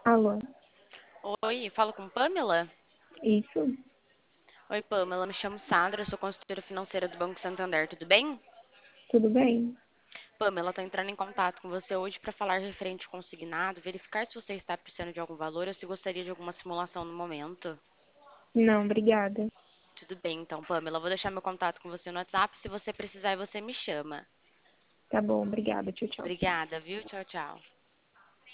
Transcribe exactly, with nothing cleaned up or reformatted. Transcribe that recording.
Alô, Oi, falo com Pamela? isso? Oi, Pamela, me chamo Sandra, sou consultora financeira do Banco Santander, tudo bem? Tudo bem? Pamela, estou entrando em contato com você hoje para falar referente ao consignado, verificar se você está precisando de algum valor ou se gostaria de alguma simulação no momento. Não, obrigada. Tudo bem, então, Pamela, vou deixar meu contato com você no WhatsApp, se você precisar, você me chama. Tá bom, obrigada. Tchau, tchau. Obrigada, viu? Tchau, tchau.